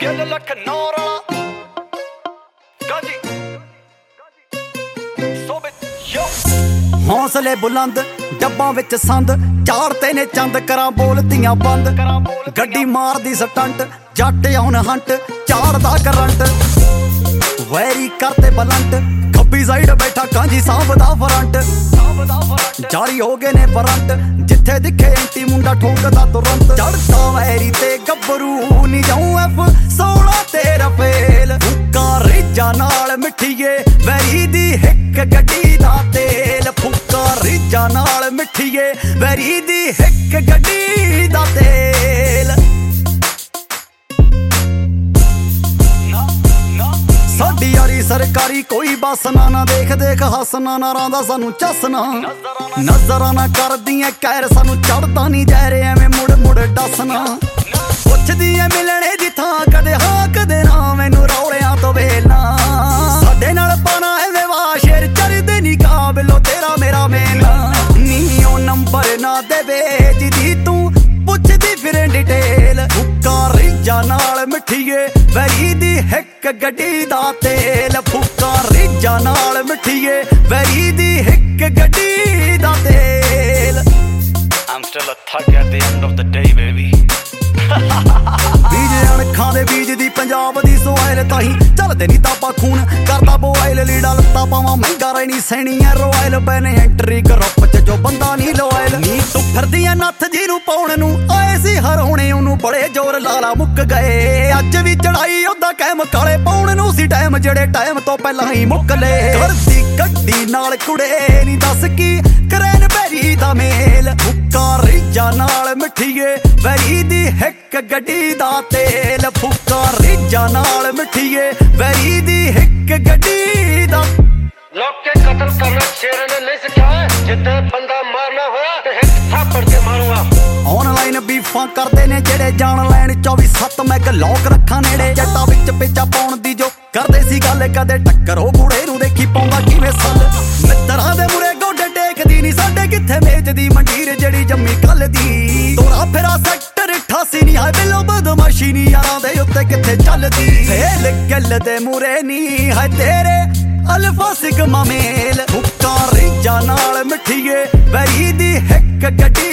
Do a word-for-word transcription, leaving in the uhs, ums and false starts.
ਗਿੱਲ ਲੱਖ ਨੌਰ ਵਾਲਾ ਗਾਜੀ ਸੋਬੇ ਯੋ ਹੌਸਲੇ ਬੁਲੰਦ ਡੱਬਾਂ ਵਿੱਚ ਸੰਦ ਝਾੜਤੇ ਨੇ ਚੰਦ ਕਰਾਂ ਬੋਲਤੀਆਂ ਬੰਦ ਗੱਡੀ ਮਾਰਦੀ ਸਟੰਟ ਜੱਟ ਆਉਣ ਹੰਟ ਝਾੜਦਾ ਕਰੰਟ ਵੈਰੀ ਕਰਤੇ ਬਲੰਟ ਖੱਬੀ ਸਾਈਡ ਬੈਠਾ ਕਾਂਜੀ ਸਾਂਭਦਾ ਫਰੰਟ ਜਾਰੀ ਹੋ ਗਏ ਨੇ ਫਰੰਟ ਜਿੱਥੇ ਦਿਖੇ ਐਂਟੀ ਮੁੰਡਾ ਠੋਕਦਾ ਤੁਰੰਤ ਚੜਦਾ ਵੈਰੀ ਤੇ ਗੱਭਰੂ ਨੀ ਜਾਉ ਐਫ ਸੋਲਾਂ ਤੇਰਾ ਫੇਲ ਫੁੱਕਾ ਰੀਜਾ ਨਾਲ ਮਿੱਠੀਏ ਵੈਰੀ ਦੀ ਹਿੱਕ ਗੱਡੀ ਦਾ ਤੇਲ ਫੁੱਕਾ ਰੀਜਾ ਨਾਲ ਮਿੱਠੀਏ ਵੈਰੀ ਦੀ ਹਿੱਕ ਗੱਡੀ ਦਾ ਤੇਲ ਸਾਡੀ ਯਾਰੀ ਸਰਕਾਰੀ ਕੋਈ ਬਸ ਨਾ ਨਾ ਦੇਖ ਦੇਖ ਹੱਸਣਾ ਨਾ ਰਾਂਦਾ ਸਾਨੂੰ ਚੱਸਣਾ ਨਜ਼ਰਾਂ ਨਾ ਕਰਦੀਆਂ ਕਹਿਰ ਸਾਨੂੰ ਚੜਦਾ ਨਹੀਂ ਜਾ ਰਿਹਾ ਐਵੇਂ ਮੁੜ ਮੁੜ ਡਸਣਾ ਪੁੱਛਦੀ ਐ ਮਿਲਣੇ ਦੀ ਥਾਂ ਕਦੇ ਹਾਂ ਕਦੇ ਨਾ ਮੈਨੂੰ ਰੌਲਿਆਂ ਤੋਂ ਵੇਲਣਾ ਸਾਡੇ ਨਾਲ ਪਾਣਾ ਐਵੇਂ ਵਾ ਸ਼ੇਰ ਚੜਦੇ ਨਹੀਂ ਕਾਬਲੋ ਤੇਰਾ ਮੇਰਾ ਮੇਲਾ ਨੀ ਉਹ ਨੰਬਰ ਨਾ ਦੇਵੇ ਜਿਹਦੀ ਤੂੰ ਪੁੱਛਦੀ ਫਿਰ ਡਿਟੇਲ ਫੁੱਕਾ ਰੀਜਾ ਨਾਲ ਮਿੱਠੀਏ ਵੈਰੀ ਦੀ ਹਿੱਕ ਗੱਡੀ ਦਾ ਤੇਲ ਫੁੱਕਾ ਰੀਜਾ ਨਾਲ ਮਿੱਠੀਏ ਵੈਰੀ ਦੀ ਹਿੱਕ ਗੱਡੀ ਦਾ ਤੇਲ I'm still a thug at the end of the day baby ਬੀਜ ਅਣਖਾਂ ਦੇ ਬੀਜ ਦੀ ਪੰਜਾਬ ਦੀ ਸੋਇਲ ਤਾਹੀਂ ਚੱਲਦੇ ਨੀ ਤਾਪਾ ਖੂਨ ਕਰਦਾ ਬੋਇਲ ਲੀੜਾ ਲੱਤਾ ਪਾਵਾਂ ਮਹਿੰਗਾ ਰਹਿਣੀ ਸੈਣੀ ਐ ਰੋਇਲ ਬੈਨੇ ਐਂਟਰੀ ਗਰੁੱਪ ਚ ਜੋ ਬੰਦਾ ਨੀ ਲੋਇਲ ਨੀ ਤੂੰ ਫਿਰਦੀ ਐ ਨੱਥ ਜੀ ਨੂੰ ਪਾਉਣ ਨੂੰ ਆਏ ਸੀ ਹਰਾਉਣੇ ਉਹਨੂੰ ਬੜੇ ਜ਼ੋਰ ਲਾਲਾ ਮੁੱਕ ਗਏ ਅੱਜ ਵੀ ਚੜਾਈ ਉਹਦਾ ਕੈਮ ਕਾਲੇ ਪਾਉਣ ਨੂੰ ਸੀ ਟਾਈਮ ਜਿਹੜੇ ਟਾਈਮ ਤੋਂ ਪਹਿਲਾਂ ਹੀ ਮੁੱਕ ਲਏ ਕਰਦੀ ਗੱਡੀ ਨਾਲ ਕੁੜੇ ਨੀ ਦੱਸ ਕੀ ਕਰੈਨ ਬੈਰੀ ਦਾ ਮੇਲ ਫੁੱਕਾ ਰੀਜਾ ਨਾਲ ਮਿੱਠੀਏ ਵੈਰੀ ਦੀ ਹਿੱਕ ਗੱਡੀ ਦਾ ਤੇਲ ਫੁੱਕਾ ਰੀਜਾ ਨਾਲ ਮਿੱਠੀਏ ਵੈਰੀ ਦੀ ਹਿੱਕ ਗੱਡੀ ਦਾ ਲੋਕ ਕੇ ਕਤਲ ਕਰਨਾ ਸ਼ੇਰਾਂ ਨੇ ਨਹੀਂ ਸਿਖਾਇਆ ਜਿੱਥੇ ਬੰਦਾ ਮਾਰਨਾ ਹੋਇਆ ਤੇ ਹਿੱਕ ਥਾਪੜ ਕੇ ਮਾਰੂਗਾ ਆਨਲਾਈਨ ਬੀਫਾਂ ਕਰਦੇ ਨੇ ਜਿਹੜੇ ਜਾਣ ਲੈਣ ਚੌਵੀ ਸੱਤ ਮੈਗ ਲੋਕ ਰੱਖਾਂ ਨੇੜੇ ਜੱਟਾਂ ਵਿੱਚ ਪੇਚਾ ਪਾਉਣ ਦੀ ਜੋ ਕਰਦੇ ਸੀ ਗੱਲ ਕਦੇ ਟੱਕਰ ਉਹ ਬੁੜੇ ਨੂੰ ਦੇਖੀ ਪਾਉਂਦਾ ਕਿਵੇਂ ਸੱਲ ਮਿੱਤਰਾਂ ਦੇ ਮੁਰੇ ਗੋਡੇ ਟੇਕਦੀ ਨਹੀਂ ਸਾਡੇ ਕਿੱਥੇ ਵੇਚਦੀ ਮੰਡੀਰ ਜਿਹੜੀ ਜੰਮੀ ਕੱਲ ਦੀ ਤੋਰਾ ਫੇਰਾ ਸੈਕਟਰ ਅਠਾਸੀ ਨਹੀਂ ਹਾਏ ਬਿਲੋ ਬਦਮਾਸ਼ੀ ਨਹੀਂ ਯਾਰਾਂ ਦੇ ਉੱਤੇ ਕਿੱਥੇ ਚੱਲਦੀ ਫੇਲ ਗੱਲ ਦੇ ਮੁਰੇ ਨਹੀਂ ਹਾਏ ਤੇਰੇ ਅਲਫਾ ਸਿਗਮਾ ਮੇਲ ਫੁੱਕਾ ਰੀਜਾ ਨਾਲ ਮਿੱਠੀਏ ਵੈਰੀ ਦੀ ਹਿੱਕ ਗੱਡੀ